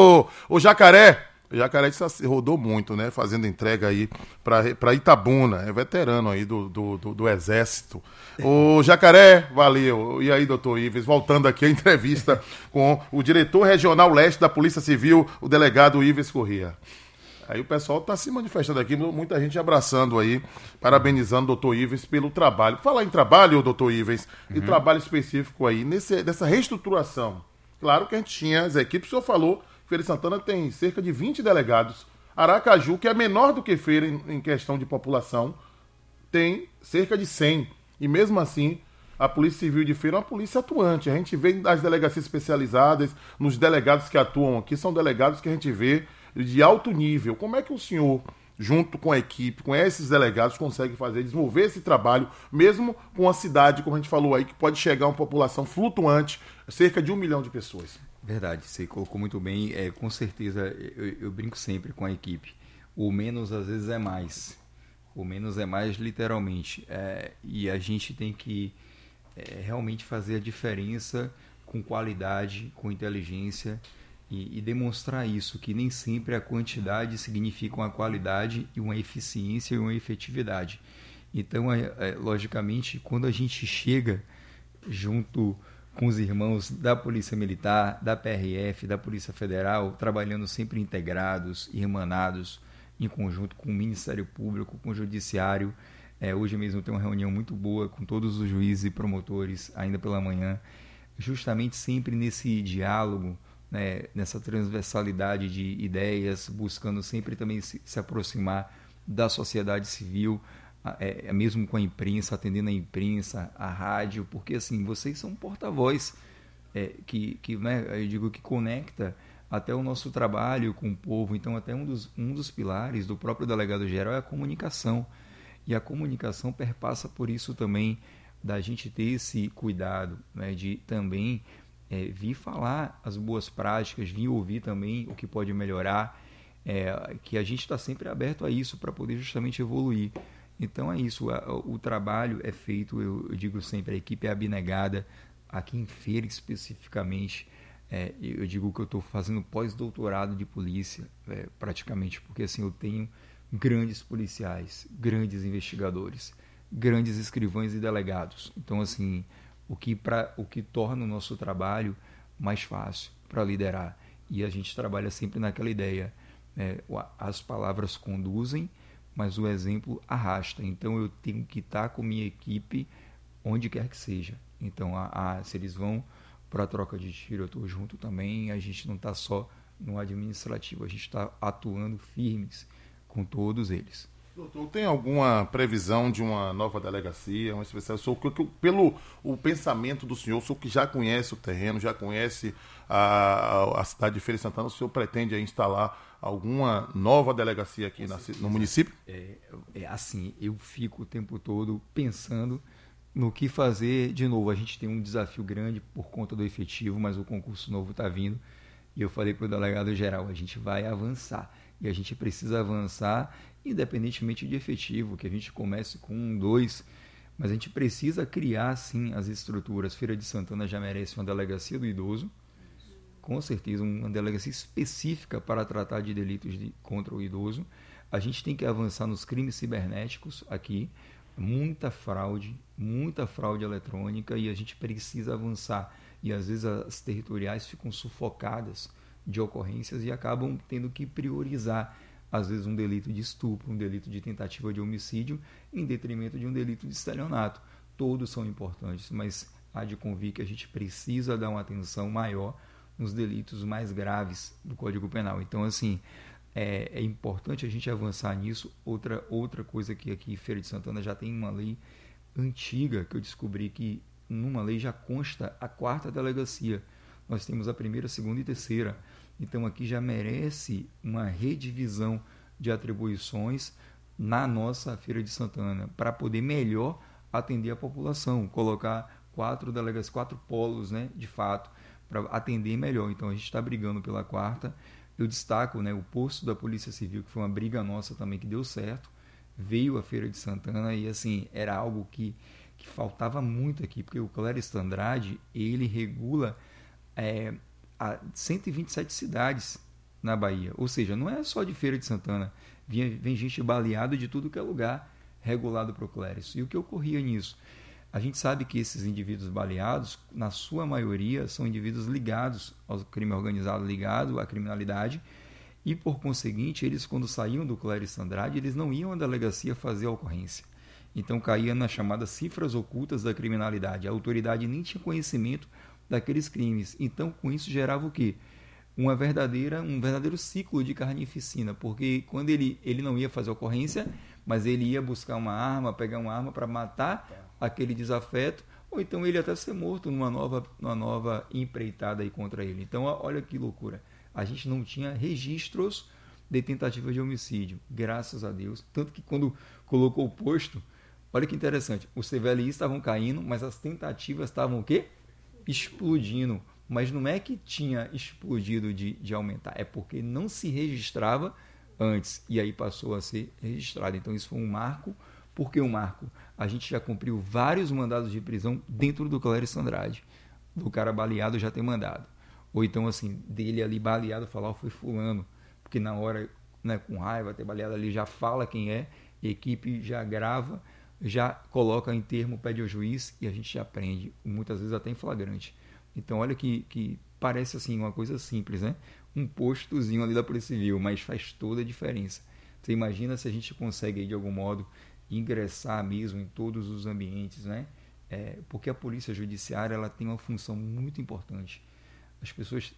O Jacaré. O Jacaré rodou muito, né? Fazendo entrega aí pra Itabuna. É veterano aí do Exército. O Jacaré, valeu. E aí, doutor Ives, voltando aqui a entrevista com o diretor regional leste da Polícia Civil, o delegado Ives Corrêa. Aí o pessoal tá se manifestando aqui, muita gente abraçando aí, parabenizando o doutor Ives pelo trabalho. Falar em trabalho, doutor Ives, e trabalho específico aí, dessa reestruturação. Claro que a gente tinha as equipes, o senhor falou, Feira de Santana tem cerca de 20 delegados. Aracaju, que é menor do que Feira em questão de população, tem cerca de 100. E mesmo assim, a Polícia Civil de Feira é uma polícia atuante. A gente vê nas delegacias especializadas, nos delegados que atuam aqui, são delegados que a gente vê de alto nível. Como é que o senhor, junto com a equipe, com esses delegados, consegue desenvolver esse trabalho, mesmo com uma cidade, como a gente falou aí, que pode chegar a uma população flutuante, cerca de 1 milhão de pessoas? Verdade, você colocou muito bem. Com certeza, eu brinco sempre com a equipe. O menos, às vezes, é mais. O menos é mais, literalmente. E a gente tem que realmente fazer a diferença com qualidade, com inteligência, e demonstrar isso, que nem sempre a quantidade significa uma qualidade e uma eficiência e uma efetividade. Então, logicamente, quando a gente chega junto com os irmãos da Polícia Militar, da PRF, da Polícia Federal, trabalhando sempre integrados, irmanados, em conjunto com o Ministério Público, com o Judiciário. Hoje mesmo tem uma reunião muito boa com todos os juízes e promotores, ainda pela manhã, justamente sempre nesse diálogo, né, nessa transversalidade de ideias, buscando sempre também se aproximar da sociedade civil, mesmo com a imprensa, atendendo a imprensa, a rádio, porque assim, vocês são porta-voz né, eu digo que conecta até o nosso trabalho com o povo. Então até um dos pilares do próprio delegado-geral é a comunicação, e a comunicação perpassa por isso também, da gente ter esse cuidado, né, de também vir falar as boas práticas, vir ouvir também o que pode melhorar, que a gente está sempre aberto a isso para poder justamente evoluir. Então é isso, o trabalho é feito, eu digo sempre, a equipe é abnegada, aqui em Feira especificamente, eu digo que eu estou fazendo pós-doutorado de polícia, praticamente, porque assim, eu tenho grandes policiais, grandes investigadores, grandes escrivães e delegados. Então assim, o que torna o nosso trabalho mais fácil para liderar. E a gente trabalha sempre naquela ideia, as palavras conduzem, mas o exemplo arrasta. Então eu tenho que estar com minha equipe onde quer que seja. Então se eles vão para a troca de tiro, eu estou junto também. A gente não está só no administrativo, a gente está atuando firmes com todos eles. Doutor, tem alguma previsão de uma nova delegacia, uma especial? Pelo o pensamento do senhor, o senhor que já conhece o terreno, já conhece a cidade de Feira de Santana, o senhor pretende instalar alguma nova delegacia aqui no município? Assim, eu fico o tempo todo pensando no que fazer de novo. A gente tem um desafio grande por conta do efetivo, mas o concurso novo está vindo. E eu falei para o delegado geral, a gente vai avançar. E a gente precisa avançar independentemente de efetivo, que a gente comece com 1, 2, mas a gente precisa criar, sim, as estruturas. Feira de Santana já merece uma delegacia do idoso, com certeza, uma delegacia específica para tratar de delitos contra o idoso. A gente tem que avançar nos crimes cibernéticos aqui, muita fraude eletrônica, e a gente precisa avançar. E às vezes as territoriais ficam sufocadas de ocorrências e acabam tendo que priorizar, às vezes, um delito de estupro, um delito de tentativa de homicídio, em detrimento de um delito de estelionato. Todos são importantes, mas há de convir que a gente precisa dar uma atenção maior nos delitos mais graves do Código Penal. Então, assim, é importante a gente avançar nisso. Outra coisa que aqui em Feira de Santana já tem uma lei antiga, que eu descobri que numa lei já consta a 4ª delegacia. Nós temos a 1ª, 2ª e 3ª. Então, aqui já merece uma redivisão de atribuições na nossa Feira de Santana, para poder melhor atender a população, colocar 4 delegacias, 4 polos, né, de fato, para atender melhor. Então, a gente está brigando pela 4ª. Eu destaco, né, o posto da Polícia Civil, que foi uma briga nossa também, que deu certo. Veio a Feira de Santana e, assim, era algo que faltava muito aqui, porque o Clériston Andrade, ele regula a 127 cidades na Bahia. Ou seja, não é só de Feira de Santana. Vem gente baleada de tudo que é lugar regulado para o Clériston. E o que ocorria nisso? A gente sabe que esses indivíduos baleados, na sua maioria, são indivíduos ligados ao crime organizado, ligados à criminalidade, e, por conseguinte, eles, quando saíam do Clériston Andrade, eles não iam à delegacia fazer a ocorrência. Então, caía nas chamadas cifras ocultas da criminalidade. A autoridade nem tinha conhecimento daqueles crimes. Então, com isso, gerava o quê? Um verdadeiro ciclo de carnificina, porque quando ele não ia fazer a ocorrência, mas ele ia buscar uma arma, pegar uma arma para matar aquele desafeto, ou então ele até ser morto numa nova empreitada aí contra ele. Então, olha que loucura. A gente não tinha registros de tentativa de homicídio, graças a Deus. Tanto que quando colocou o posto, olha que interessante, os CVLI estavam caindo, mas as tentativas estavam o quê? Explodindo. Mas não é que tinha explodido de aumentar, é porque não se registrava antes, e aí passou a ser registrado. Então isso foi um marco. Por que um marco? A gente já cumpriu vários mandados de prisão dentro do Clériston Andrade, do cara baleado já ter mandado. Ou então, assim, dele ali baleado falar, foi fulano, porque na hora, né, com raiva, ter baleado ali, já fala quem é, a equipe já grava, já coloca em termo, pede ao juiz e a gente já prende, muitas vezes até em flagrante. Então, olha que parece assim uma coisa simples, né? Um postozinho ali da Polícia Civil, mas faz toda a diferença. Você imagina se a gente consegue, aí, de algum modo, ingressar mesmo em todos os ambientes, né? Porque a Polícia Judiciária ela tem uma função muito importante. As pessoas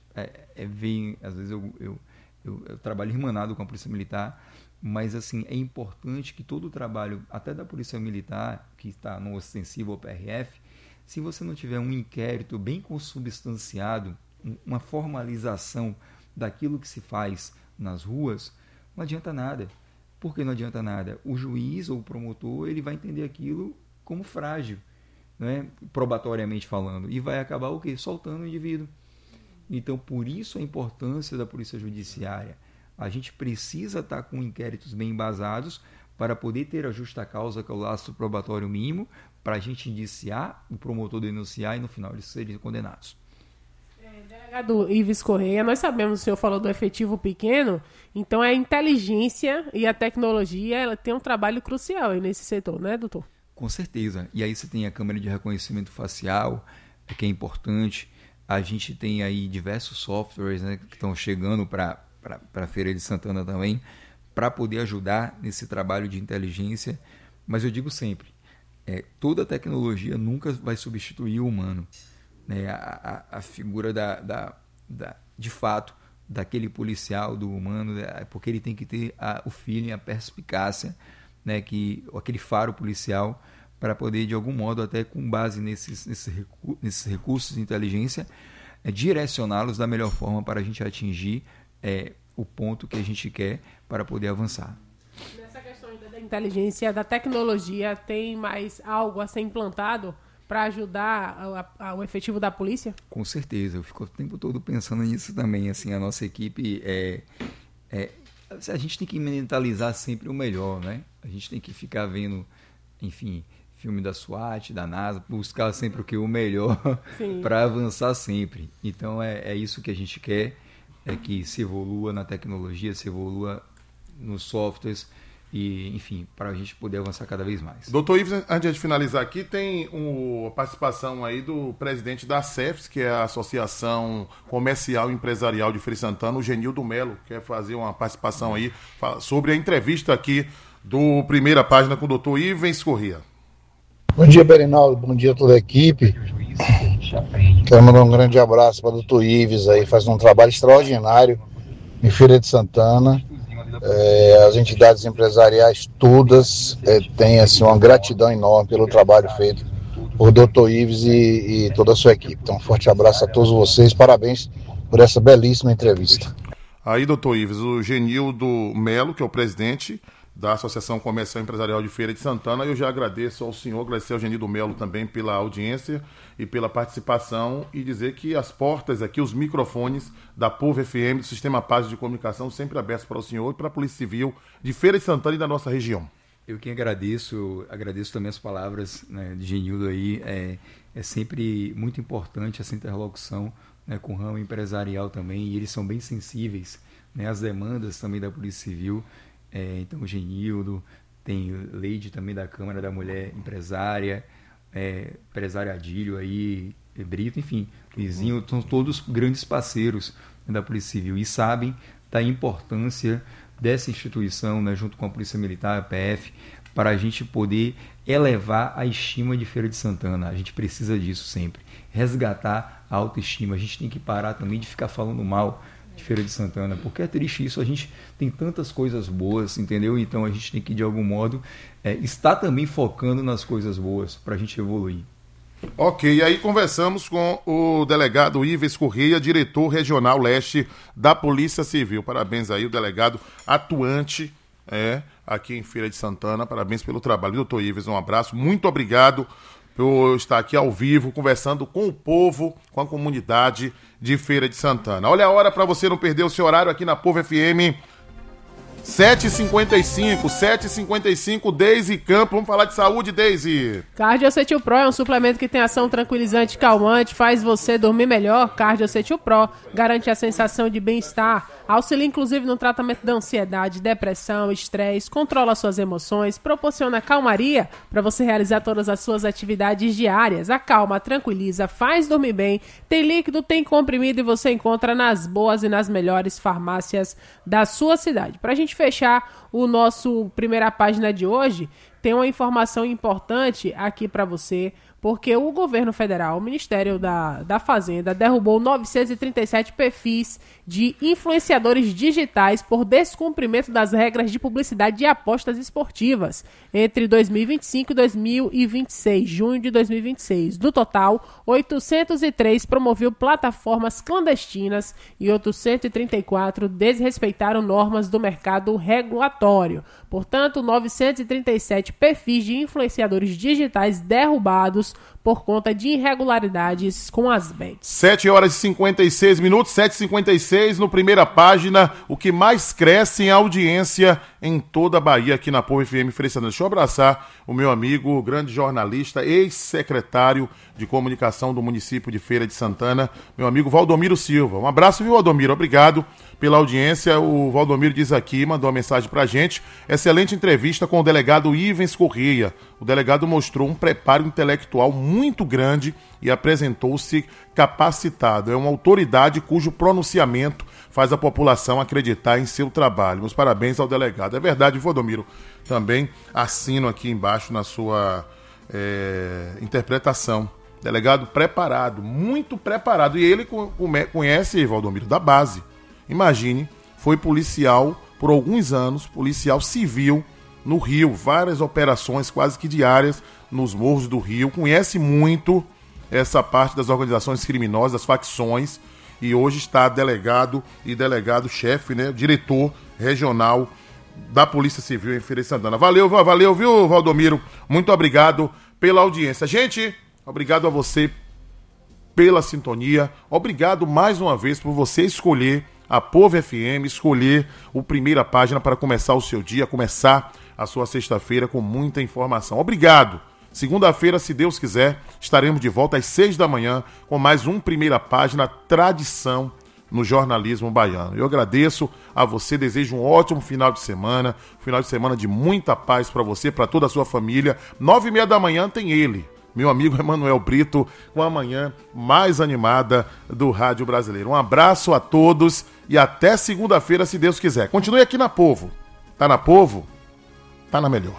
veem, às vezes eu trabalho irmanado com a Polícia Militar, mas assim, é importante que todo o trabalho, até da Polícia Militar, que está no ostensivo ou PRF, se você não tiver um inquérito bem consubstanciado, uma formalização daquilo que se faz nas ruas, não adianta nada. Por que não adianta nada? O juiz ou o promotor ele vai entender aquilo como frágil, né? Probatoriamente falando, e vai acabar o quê? Soltando o indivíduo. Então, por isso a importância da Polícia Judiciária. A gente precisa estar com inquéritos bem embasados para poder ter a justa causa, que é o laço probatório mínimo, para a gente indiciar, o promotor denunciar e no final eles serem condenados. Delegado Ives Correia, nós sabemos, o senhor falou do efetivo pequeno, então a inteligência e a tecnologia ela tem um trabalho crucial aí nesse setor, né, doutor? Com certeza. E aí você tem a câmera de reconhecimento facial, que é importante. A gente tem aí diversos softwares, né, que estão chegando para a Feira de Santana também, para poder ajudar nesse trabalho de inteligência. Mas eu digo sempre, toda tecnologia nunca vai substituir o humano. Né? A figura de fato daquele policial, do humano, porque ele tem que ter o feeling, a perspicácia, né? Aquele faro policial, para poder, de algum modo, até com base nesses recursos de inteligência, direcioná-los da melhor forma para a gente atingir o ponto que a gente quer para poder avançar. Nessa questão da inteligência, da tecnologia, tem mais algo a ser implantado para ajudar o efetivo da polícia? Com certeza, eu fico o tempo todo pensando nisso também. Assim, a nossa equipe a gente tem que mentalizar sempre o melhor, né? A gente tem que ficar vendo, enfim, filme da SWAT, da NASA, buscar sempre o melhor para avançar sempre. Então é isso que a gente quer, é que se evolua na tecnologia, se evolua nos softwares e, enfim, para a gente poder avançar cada vez mais. Doutor Ives, antes de finalizar aqui, tem a participação aí do presidente da CEFES, que é a Associação Comercial e Empresarial de Feira de Santana, o Genildo Melo, quer fazer uma participação aí sobre a entrevista aqui do Primeira Página com o doutor Ives Corrêa. Bom dia, Berinaldo, bom dia a toda a equipe. Quero mandar um grande abraço para o doutor Ives aí, faz um trabalho extraordinário em Feira de Santana. As entidades empresariais todas têm assim, uma gratidão enorme pelo trabalho feito por Dr. Ives e toda a sua equipe. Então, um forte abraço a todos vocês, parabéns por essa belíssima entrevista. Aí, Dr. Ives, o Genildo Melo, que é o presidente da Associação Comercial e Empresarial de Feira de Santana, eu já agradeço ao senhor, agradecer ao Genildo Melo também pela audiência e pela participação e dizer que as portas aqui, os microfones da Povo FM, do Sistema Paz de Comunicação, sempre abertos para o senhor e para a Polícia Civil de Feira de Santana e da nossa região. Eu que agradeço também as palavras, né, de Genildo aí, é sempre muito importante essa interlocução, né, com o ramo empresarial também, e eles são bem sensíveis, né, às demandas também da Polícia Civil. Então o Genildo, tem Leide também da Câmara da Mulher Empresária, empresário Adílio aí, Brito, enfim, vizinho, são todos grandes parceiros da Polícia Civil e sabem da importância dessa instituição, né, junto com a Polícia Militar, a PF, para a gente poder elevar a estima de Feira de Santana. A gente precisa disso sempre, resgatar a autoestima. A gente tem que parar também de ficar falando mal de Feira de Santana, porque é triste isso, a gente tem tantas coisas boas, entendeu? Então a gente tem que, de algum modo, estar também focando nas coisas boas, para a gente evoluir. Ok, e aí conversamos com o delegado Ives Corrêa, diretor regional leste da Polícia Civil. Parabéns aí, o delegado atuante aqui em Feira de Santana, parabéns pelo trabalho. Doutor Ives, um abraço, muito obrigado por estar aqui ao vivo, conversando com o povo, com a comunidade de Feira de Santana. Olha a hora para você não perder o seu horário aqui na Povo FM. 7h55, Deise Campo. Vamos falar de saúde, Deise. Cardiocetil Pro é um suplemento que tem ação tranquilizante e calmante, faz você dormir melhor. Cardiocetil Pro garante a sensação de bem-estar, auxilia inclusive no tratamento da ansiedade, depressão, estresse, controla suas emoções, proporciona calmaria para você realizar todas as suas atividades diárias. Acalma, tranquiliza, faz dormir bem, tem líquido, tem comprimido e você encontra nas boas e nas melhores farmácias da sua cidade. Pra gente fechar o nosso Primeira Página de hoje, tem uma informação importante aqui para você, porque o governo federal, o Ministério da Fazenda, derrubou 937 perfis de influenciadores digitais por descumprimento das regras de publicidade de apostas esportivas entre 2025 e 2026, junho de 2026. Do total, 803 promoviam plataformas clandestinas e outros 134 desrespeitaram normas do mercado regulatório. Portanto, 937 perfis de influenciadores digitais derrubados por conta de irregularidades com as bets. 7h56, 7h56, no Primeira Página, o que mais cresce em audiência em toda a Bahia, aqui na Povo FM Feira de Santana. Deixa eu abraçar o meu amigo, grande jornalista, ex-secretário de comunicação do município de Feira de Santana, meu amigo Valdomiro Silva. Um abraço, viu, Valdomiro? Obrigado pela audiência. O Valdomiro diz aqui, mandou uma mensagem pra gente: excelente entrevista com o delegado Ives Corrêa. O delegado mostrou um preparo intelectual muito grande e apresentou-se capacitado. É uma autoridade cujo pronunciamento faz a população acreditar em seu trabalho. Meus parabéns ao delegado. É verdade, Valdomiro. Também assino aqui embaixo na sua interpretação. Delegado preparado, muito preparado. E ele conhece, Valdomiro, da base. Imagine, foi policial por alguns anos, policial civil no Rio, várias operações quase que diárias nos morros do Rio, conhece muito essa parte das organizações criminosas, das facções, e hoje está delegado e delegado-chefe, né, diretor regional da Polícia Civil em Feira de Santana. Valeu, viu, Valdomiro? Muito obrigado pela audiência. Gente, obrigado a você pela sintonia, obrigado mais uma vez por você escolher a Povo FM, escolher o Primeira Página para começar o seu dia, começar a sua sexta-feira com muita informação. Obrigado. Segunda-feira, se Deus quiser, estaremos de volta às 6 da manhã com mais um Primeira Página, tradição no jornalismo baiano. Eu agradeço a você, desejo um ótimo final de semana de muita paz para você, para toda a sua família. 9h30 da manhã tem ele, meu amigo Emanuel Brito, com a manhã mais animada do Rádio Brasileiro. Um abraço a todos e até segunda-feira, se Deus quiser. Continue aqui na Povo. Tá na Povo? Tá na melhor.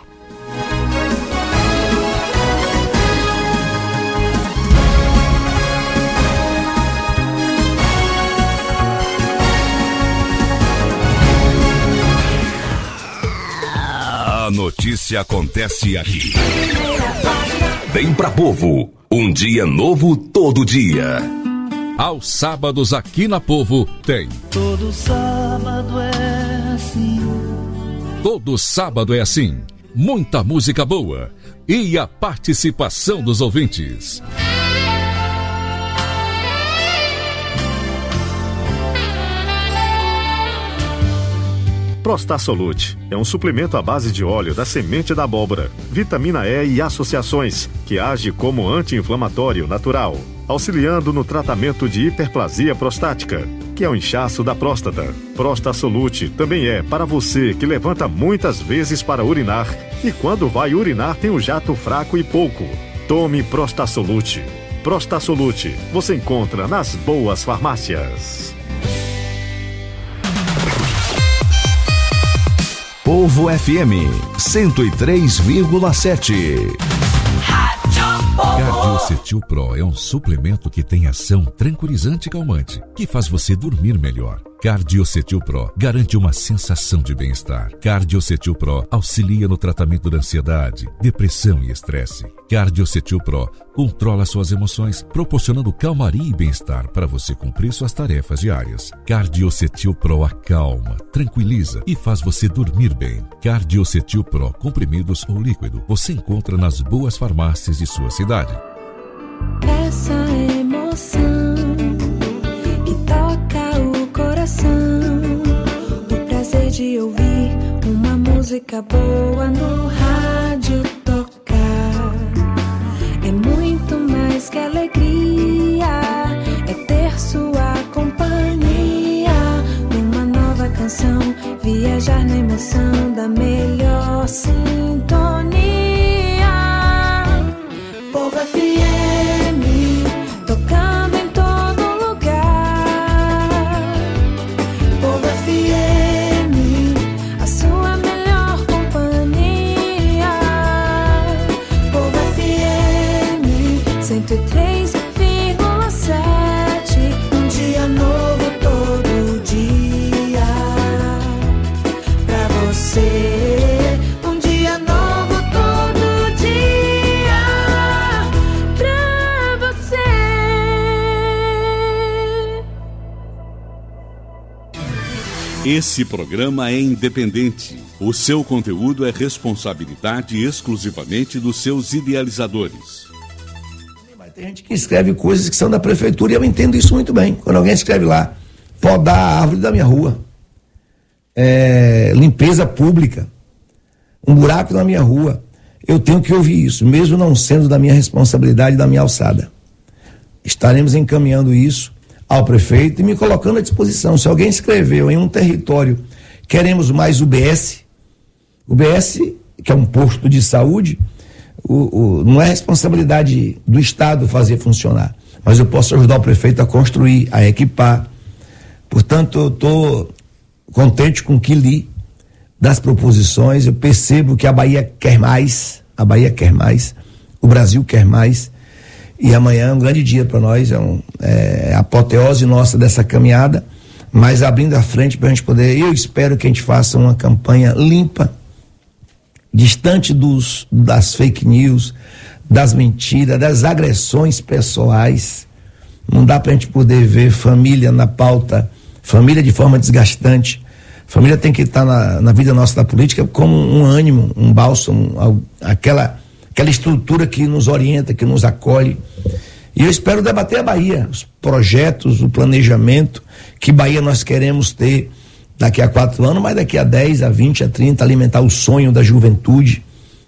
A notícia acontece aqui. Vem pra Povo, um dia novo todo dia. Aos sábados aqui na Povo tem. Todo sábado é assim. Todo sábado é assim. Muita música boa e a participação dos ouvintes. Prostasolute é um suplemento à base de óleo da semente da abóbora, vitamina E e associações, que age como anti-inflamatório natural, auxiliando no tratamento de hiperplasia prostática, que é o inchaço da próstata. Prostasolute também é para você que levanta muitas vezes para urinar e quando vai urinar tem um jato fraco e pouco. Tome Prostasolute. Prostasolute você encontra nas boas farmácias. Povo FM 103,7. Cardiocetil Pro é um suplemento que tem ação tranquilizante e calmante, que faz você dormir melhor. Cardiocetil Pro garante uma sensação de bem-estar. Cardiocetil Pro auxilia no tratamento da ansiedade, depressão e estresse. Cardiocetil Pro controla suas emoções, proporcionando calmaria e bem-estar para você cumprir suas tarefas diárias. Cardiocetil Pro acalma, tranquiliza e faz você dormir bem. Cardiocetil Pro, comprimidos ou líquido, você encontra nas boas farmácias de sua cidade. Essa emoção que toca o coração, o prazer de ouvir uma música boa no rádio tocar, é muito mais que alegria, é ter sua companhia numa nova canção, viajar na emoção da melhor sintonia. Povo FM, tocando em todo lugar. Povo FM, a sua melhor companhia. Povo FM, 103,7. Um dia novo todo dia pra você. Esse programa é independente. O seu conteúdo é responsabilidade exclusivamente dos seus idealizadores. Mas tem gente que escreve coisas que são da prefeitura e eu entendo isso muito bem. Quando alguém escreve lá, podar a árvore da minha rua, limpeza pública, um buraco na minha rua, eu tenho que ouvir isso, mesmo não sendo da minha responsabilidade, da minha alçada. Estaremos encaminhando isso ao prefeito e me colocando à disposição. Se alguém escreveu em um território, queremos mais UBS, que é um posto de saúde, não é responsabilidade do Estado fazer funcionar, mas eu posso ajudar o prefeito a construir, a equipar. Portanto, eu estou contente com o que li das proposições. Eu percebo que a Bahia quer mais, o Brasil quer mais. E amanhã é um grande dia para nós, é a apoteose nossa dessa caminhada, mas abrindo a frente para a gente poder, eu espero que a gente faça uma campanha limpa, distante das fake news, das mentiras, das agressões pessoais. Não dá para a gente poder ver família na pauta, família de forma desgastante. Família tem que estar na vida nossa da política como um ânimo, um bálsamo, aquela estrutura que nos orienta, que nos acolhe. E eu espero debater a Bahia, os projetos, o planejamento, que Bahia nós queremos ter daqui a 4 anos, mas daqui a 10, a 20, a 30, alimentar o sonho da juventude,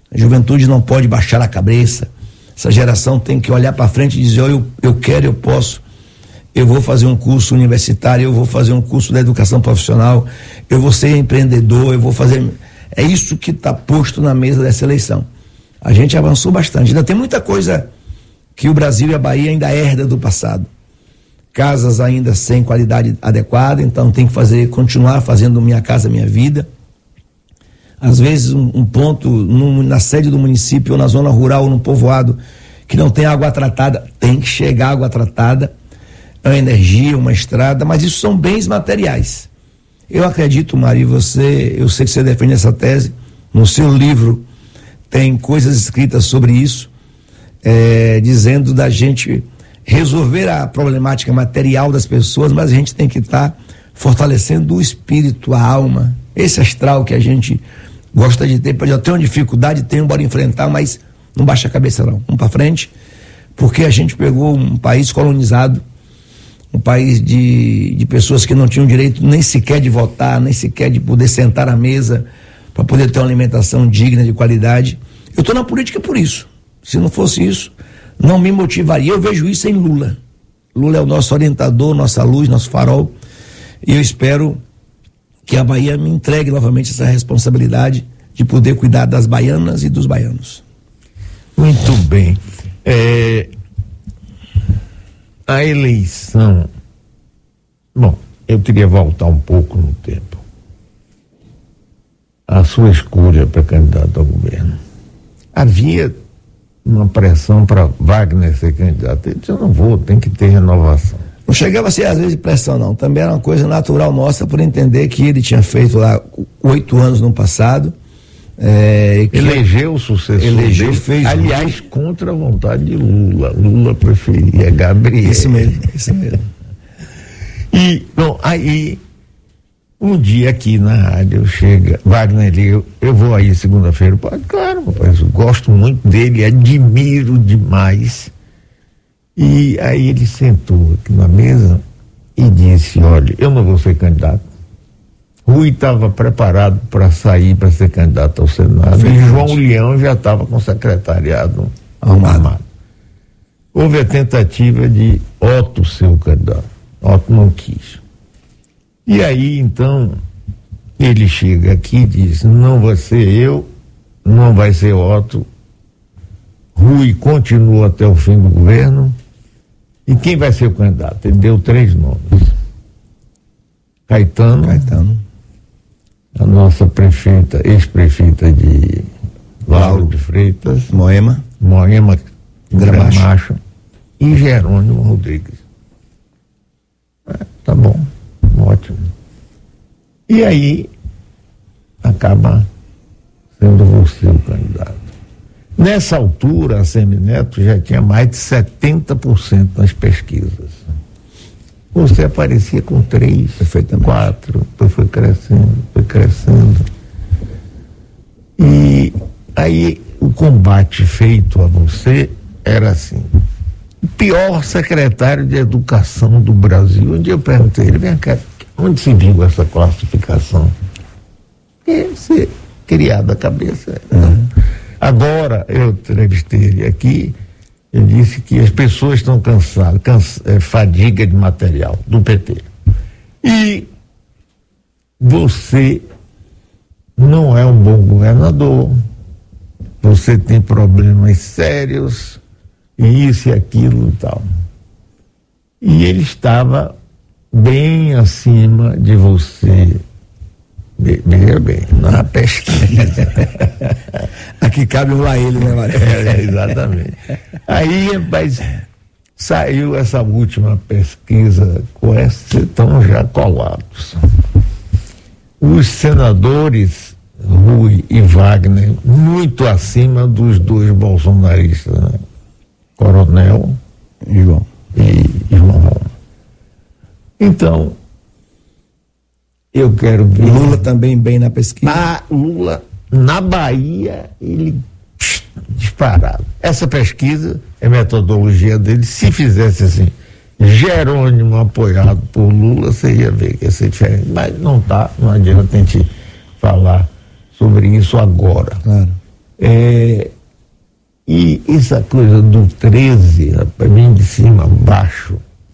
A juventude não pode baixar a cabeça. Essa geração tem que olhar para frente e dizer, eu quero, eu posso. Eu vou fazer um curso universitário, eu vou fazer um curso da educação profissional, eu vou ser empreendedor, eu vou fazer... É isso que está posto na mesa dessa eleição. A gente avançou bastante. Ainda tem muita coisa que o Brasil e a Bahia ainda herda do passado. Casas ainda sem qualidade adequada, então tem que continuar fazendo Minha Casa Minha Vida. Às vezes um ponto na sede do município ou na zona rural ou no povoado que não tem água tratada, tem que chegar água tratada, uma energia, uma estrada, mas isso são bens materiais. Eu acredito, Mari, eu sei que você defende essa tese, no seu livro tem coisas escritas sobre isso, dizendo da gente resolver a problemática material das pessoas, mas a gente tem que estar fortalecendo o espírito, a alma, esse astral que a gente gosta de ter. Eu tenho uma dificuldade, bora enfrentar, mas não baixa a cabeça não, vamos para frente, porque a gente pegou um país colonizado, um país de pessoas que não tinham direito nem sequer de votar, nem sequer de poder sentar à mesa para poder ter uma alimentação digna, de qualidade. Eu estou na política por isso. Se não fosse isso, não me motivaria. Eu vejo isso em Lula. Lula é o nosso orientador, nossa luz, nosso farol, e eu espero que a Bahia me entregue novamente essa responsabilidade de poder cuidar das baianas e dos baianos. Muito bem. A eleição, bom, eu queria voltar um pouco no tempo. A sua escolha para candidato ao governo. Havia uma pressão para Wagner ser candidato. Ele disse, eu não vou, tem que ter renovação. Não chegava a ser às vezes pressão não, também era uma coisa natural nossa por entender que ele tinha feito lá 8 anos no passado. Elegeu o sucessor dele, fez aliás, contra a vontade de Lula. Lula preferia Gabriel. Isso mesmo. E, bom, aí, um dia aqui na rádio chega, Wagner liga, eu vou aí segunda-feira. Pode, claro, rapaz, eu gosto muito dele, admiro demais. E aí ele sentou aqui na mesa e disse, olha, eu não vou ser candidato. Rui estava preparado para sair para ser candidato ao Senado e João Leão já estava com o secretariado armado. Houve a tentativa de Otto ser o candidato. Otto não quis. E aí, então, ele chega aqui e diz, não vai ser eu, não vai ser Otto, Rui continua até o fim do governo, e quem vai ser o candidato? Ele deu 3 nomes. Caetano, a nossa prefeita, ex-prefeita de Lauro de Freitas, Moema Gramacho e Jerônimo Rodrigues. Tá bom, ótimo. E aí acaba sendo você o candidato. Nessa altura, a Semineto já tinha mais de 70% nas pesquisas. Você aparecia com 3, 4, depois foi crescendo. E aí o combate feito a você era assim, o pior secretário de educação do Brasil. Um dia eu perguntei ele, vem cá, onde se viu essa classificação? E você, criado a cabeça. Agora, eu entrevistei ele aqui, ele disse que as pessoas estão cansadas, fadiga de material do PT. E você não é um bom governador, você tem problemas sérios, e isso e aquilo e tal. E ele estava bem acima de você. Veja bem, na pesquisa. Aqui cabe um lá ele, né, Maria? Exatamente. Aí, rapaz, saiu essa última pesquisa com esse, estão já colados. Os senadores Rui e Wagner, muito acima dos 2 bolsonaristas, né? Coronel e João Roma. Então, eu quero ver. Lula também bem na pesquisa. Lula, na Bahia, ele disparado. Essa pesquisa é metodologia dele. Se fizesse assim, Jerônimo apoiado por Lula, você ia ver que ia ser diferente. Mas não adianta a gente falar sobre isso agora. Claro. E essa coisa do 13, rapaz, vem de cima a baixo.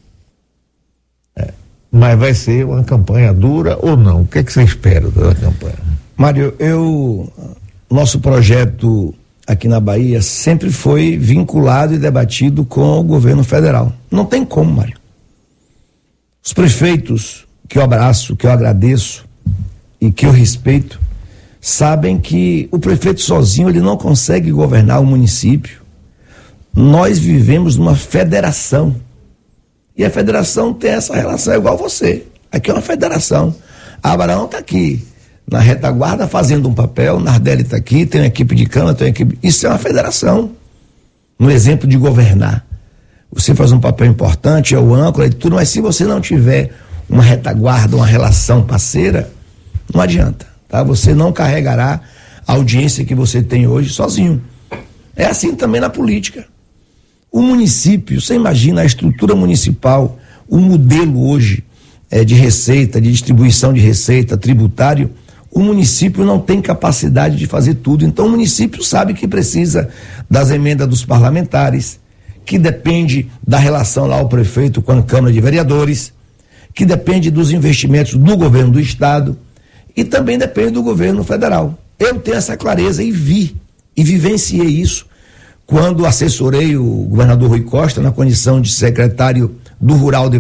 Mas vai ser uma campanha dura ou não? O que é que você espera da campanha? Mário, nosso projeto aqui na Bahia sempre foi vinculado e debatido com o governo federal. Não tem como, Mário. Os prefeitos que eu abraço, que eu agradeço e que eu respeito, sabem que o prefeito sozinho ele não consegue governar o município. Nós vivemos numa federação. E a federação tem essa relação, é igual você. Aqui é uma federação. Abraão está aqui na retaguarda fazendo um papel, Nardelli está aqui, tem uma equipe de câmara, tem uma equipe. Isso é uma federação. No exemplo de governar. Você faz um papel importante, é o âncora e tudo, mas se você não tiver uma retaguarda, uma relação parceira, não adianta. Tá? Você não carregará a audiência que você tem hoje sozinho. É assim também na política. O município, você imagina a estrutura municipal, o modelo hoje de receita, de distribuição de receita, tributário, o município não tem capacidade de fazer tudo. Então o município sabe que precisa das emendas dos parlamentares, que depende da relação lá ao prefeito com a Câmara de Vereadores, que depende dos investimentos do governo do estado e também depende do governo federal. Eu tenho essa clareza e vivenciei isso quando assessorei o governador Rui Costa na condição de secretário do Rural de